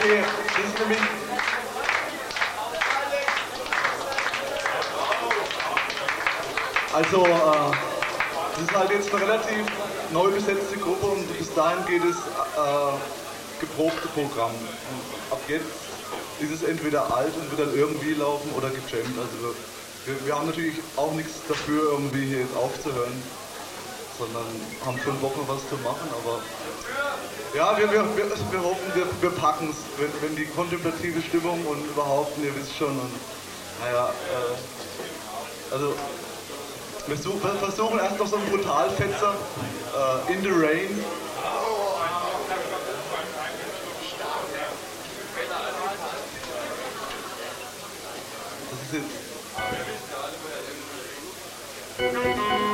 Okay, das ist nämlich... Also, das ist halt jetzt eine relativ neu besetzte Gruppe und bis dahin geht es geprobte Programm. Und ab jetzt ist es entweder alt und wird dann irgendwie laufen oder gejammt. Also wir haben natürlich auch nichts dafür, irgendwie hier jetzt aufzuhören, sondern haben schon Bock, noch was zu machen, aber ja, wir hoffen, wir packen es, wenn die kontemplative Stimmung und überhaupt, ihr wisst schon, und naja, also wir versuchen erst noch so einen Brutalfetzer, In the Rain. Das ist jetzt...